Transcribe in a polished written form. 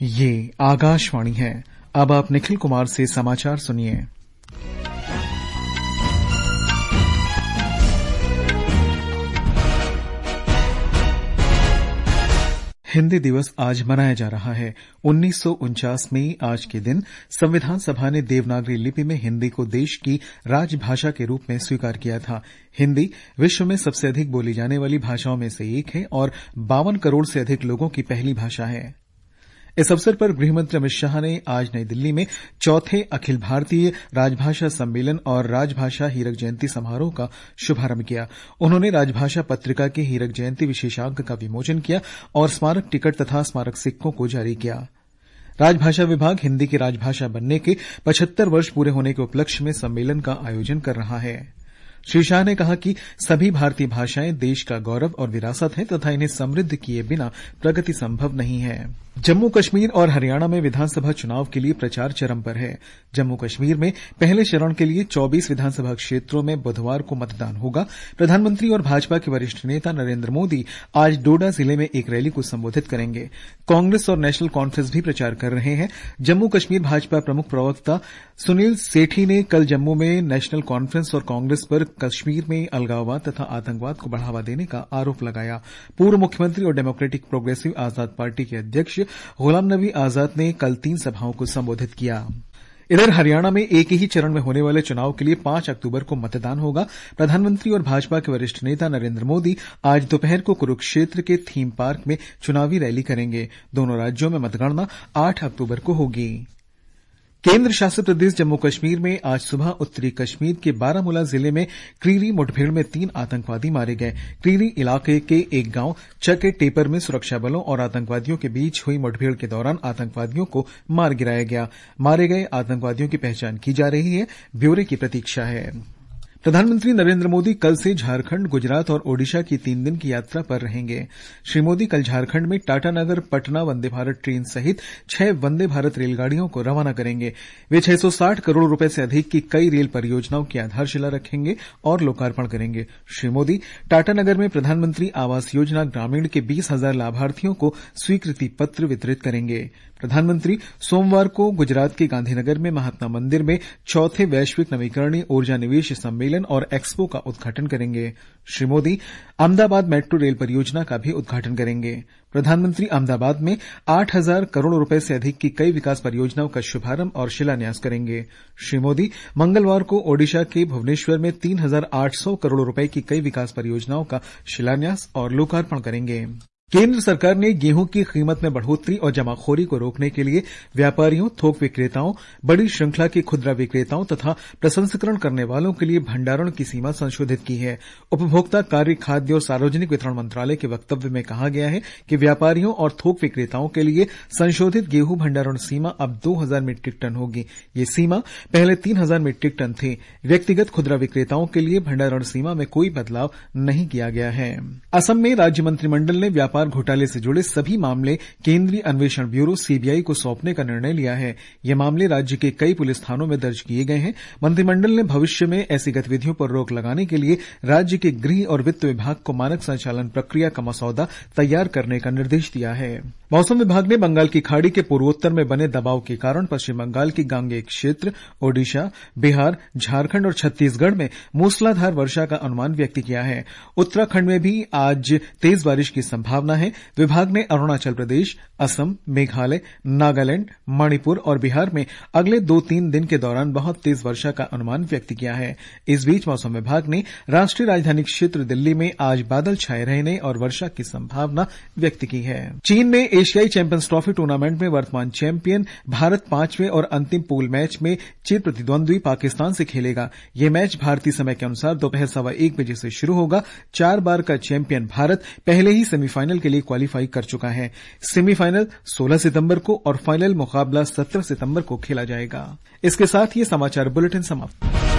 ये आकाशवाणी है। अब आप निखिल कुमार से समाचार सुनिए। हिंदी दिवस आज मनाया जा रहा है। 1949 में आज के दिन संविधान सभा ने देवनागरी लिपि में हिंदी को देश की राजभाषा के रूप में स्वीकार किया था। हिंदी विश्व में सबसे अधिक बोली जाने वाली भाषाओं में से एक है और 52 करोड़ से अधिक लोगों की पहली भाषा है। इस अवसर पर गृहमंत्री अमित शाह ने आज नई दिल्ली में चौथे अखिल भारतीय राजभाषा सम्मेलन और राजभाषा हीरक जयंती समारोह का शुभारंभ किया। उन्होंने राजभाषा पत्रिका के हीरक जयंती विशेषांक का विमोचन किया और स्मारक टिकट तथा स्मारक सिक्कों को जारी किया। राजभाषा विभाग हिंदी की राजभाषा बनने के 75 वर्ष पूरे होने के उपलक्ष्य में सम्मेलन का आयोजन कर रहा है। श्री शाह ने कहा कि सभी भारतीय भाषाएं देश का गौरव और विरासत हैं तथा इन्हें समृद्ध किए बिना प्रगति संभव नहीं है। जम्मू कश्मीर और हरियाणा में विधानसभा चुनाव के लिए प्रचार चरम पर है। जम्मू कश्मीर में पहले चरण के लिए 24 विधानसभा क्षेत्रों में बुधवार को मतदान होगा। प्रधानमंत्री और भाजपा के वरिष्ठ नेता नरेंद्र मोदी आज डोडा जिले में एक रैली को संबोधित करेंगे। कांग्रेस और नेशनल कॉन्फ्रेंस भी प्रचार कर रहे हैं। जम्मू कश्मीर भाजपा प्रमुख प्रवक्ता सुनील सेठी ने कल जम्मू में नेशनल कॉन्फ्रेंस और कांग्रेस पर कश्मीर में अलगाववाद तथा आतंकवाद को बढ़ावा देने का आरोप लगाया। पूर्व मुख्यमंत्री और डेमोक्रेटिक प्रोग्रेसिव आजाद पार्टी के अध्यक्ष गुलाम नबी आजाद ने कल 3 सभाओं को संबोधित किया। इधर हरियाणा में एक ही चरण में होने वाले चुनाव के लिए 5 अक्टूबर को मतदान होगा। प्रधानमंत्री और भाजपा के वरिष्ठ नेता नरेंद्र मोदी आज दोपहर को कुरुक्षेत्र के थीम पार्क में चुनावी रैली करेंगे। दोनों राज्यों में मतगणना 8 अक्टूबर को होगी। केंद्र शासित प्रदेश जम्मू कश्मीर में आज सुबह उत्तरी कश्मीर के बारामूला जिले में क्रीरी मुठभेड़ में 3 आतंकवादी मारे गए। क्रीरी इलाके के एक गांव चके टेपर में सुरक्षा बलों और आतंकवादियों के बीच हुई मुठभेड़ के दौरान आतंकवादियों को मार गिराया गया। मारे गए आतंकवादियों की पहचान की जा रही है। ब्यौरे की प्रतीक्षा है। प्रधानमंत्री नरेंद्र मोदी कल से झारखंड, गुजरात और ओडिशा की 3 दिन की यात्रा पर रहेंगे। श्री मोदी कल झारखंड में टाटानगर पटना वंदे भारत ट्रेन सहित 6 वंदे भारत रेलगाड़ियों को रवाना करेंगे। वे 660 करोड़ रुपए से अधिक की कई रेल परियोजनाओं की आधारशिला रखेंगे और लोकार्पण करेंगे। श्री मोदी टाटानगर में प्रधानमंत्री आवास योजना ग्रामीण के 20,000 लाभार्थियों को स्वीकृति पत्र वितरित करेंगे। प्रधानमंत्री सोमवार को गुजरात के गांधीनगर में महात्मा मंदिर में चौथे वैश्विक नवीकरणीय ऊर्जा निवेश सम्मेलन और एक्सपो का उद्घाटन करेंगे। श्री मोदी अहमदाबाद मेट्रो रेल परियोजना का भी उद्घाटन करेंगे। प्रधानमंत्री अहमदाबाद में 8,000 करोड़ रुपए से अधिक की कई विकास परियोजनाओं का शुभारंभ और शिलान्यास करेंगे। श्री मोदी मंगलवार को ओडिशा के भुवनेश्वर में 3,800 करोड़ रुपए की कई विकास परियोजनाओं का शिलान्यास और लोकार्पण करेंगे। केंद्र सरकार ने गेहूं की कीमत में बढ़ोतरी और जमाखोरी को रोकने के लिए व्यापारियों, थोक विक्रेताओं, बड़ी श्रृंखला के खुदरा विक्रेताओं तथा प्रसंस्करण करने वालों के लिए भंडारण की सीमा संशोधित की है। उपभोक्ता कार्य, खाद्य और सार्वजनिक वितरण मंत्रालय के वक्तव्य में कहा गया है कि व्यापारियों और थोक विक्रेताओं के लिए संशोधित गेहूं भंडारण सीमा अब 2,000 मीट्रिक टन होगी। ये सीमा पहले 3,000 मीट्रिक टन थी। व्यक्तिगत खुदरा विक्रेताओं के लिए भंडारण सीमा में कोई बदलाव नहीं किया गया है। असम में राज्य मंत्रिमंडल ने व्यापार घोटाले से जुड़े सभी मामले केंद्रीय अन्वेषण ब्यूरो सीबीआई को सौंपने का निर्णय लिया है। ये मामले राज्य के कई पुलिस थानों में दर्ज किए गए हैं। मंत्रिमंडल ने भविष्य में ऐसी गतिविधियों पर रोक लगाने के लिए राज्य के गृह और वित्त विभाग को मानक संचालन प्रक्रिया का मसौदा तैयार करने का निर्देश दिया है। मौसम विभाग ने बंगाल की खाड़ी के पूर्वोत्तर में बने दबाव के कारण पश्चिम बंगाल की गांगेय क्षेत्र, ओडिशा, बिहार, झारखंड और छत्तीसगढ़ में मूसलाधार वर्षा का अनुमान व्यक्त किया है। उत्तराखंड में भी आज तेज बारिश की संभावना है। विभाग ने अरुणाचल प्रदेश, असम, मेघालय, नागालैंड, मणिपुर और बिहार में अगले 2-3 दिन के दौरान बहुत तेज वर्षा का अनुमान व्यक्त किया है। इस बीच मौसम विभाग ने राष्ट्रीय राजधानी क्षेत्र दिल्ली में आज बादल छाए रहने और वर्षा की संभावना व्यक्त की है। चीन में एशियाई चैंपियंस ट्रॉफी टूर्नामेंट में वर्तमान चैंपियन भारत 5वें और अंतिम पूल मैच में चिर प्रतिद्वंद्वी पाकिस्तान से खेलेगा। यह मैच भारतीय समय के अनुसार दोपहर 1:15 बजे से शुरू होगा। 4 बार का चैंपियन भारत पहले ही सेमीफाइनल के लिए क्वालीफाई कर चुका है। सेमीफाइनल 16 सितंबर को और फाइनल मुकाबला 17 सितंबर को खेला जाएगा। इसके साथ ये समाचार बुलेटिन समाप्त।